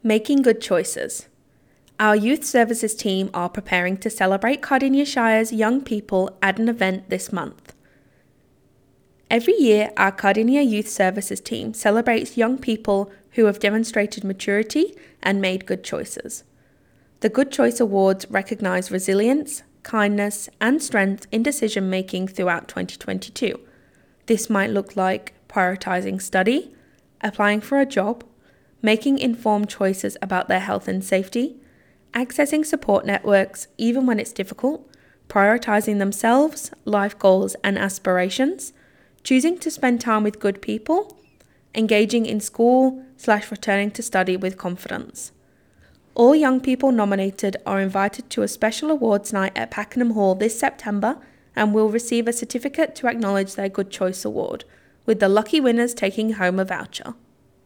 Making good choices. Our youth services team are preparing to celebrate Cardinia Shire's young people at an event this month. Every year, our Cardinia Youth Services team celebrates young people who have demonstrated maturity and made good choices. The Good Choice Awards recognise resilience, kindness, and strength in decision making throughout 2022. This might look like prioritising study, applying for a job, making informed choices about their health and safety, accessing support networks even when it's difficult, prioritising themselves, life goals and aspirations, choosing to spend time with good people, engaging in school/returning to study with confidence. All young people nominated are invited to a special awards night at Pakenham Hall this September and will receive a certificate to acknowledge their Good Choice Award, with the lucky winners taking home a voucher.